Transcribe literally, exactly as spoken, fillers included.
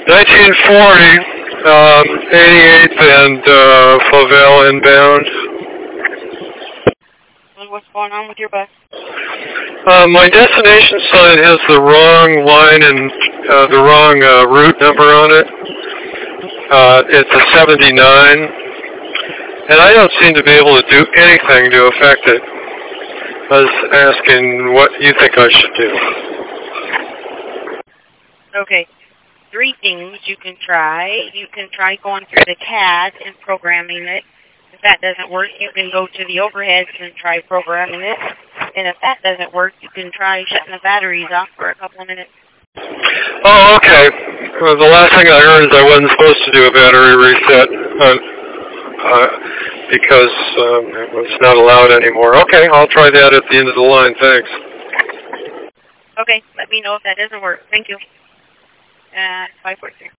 nineteen forty, um, eighty-eighth and uh, Flavel inbound. And what's going on with your bus? Uh, my destination sign has the wrong line and uh, the wrong uh, route number on it. Uh, it's a seventy-nine, and I don't seem to be able to do anything to affect it. I was asking what you think I should do. Okay. Three things you can try. You can try going through the C A D and programming it. If that doesn't work, you can go to the overheads and try programming it. And if that doesn't work, you can try shutting the batteries off for a couple of minutes. Oh, okay. Well, the last thing I heard is I wasn't supposed to do a battery reset uh, uh, because um, it was not allowed anymore. Okay, I'll try that at the end of the line. Thanks. Okay, let me know if that doesn't work. Thank you. Uh, five four three.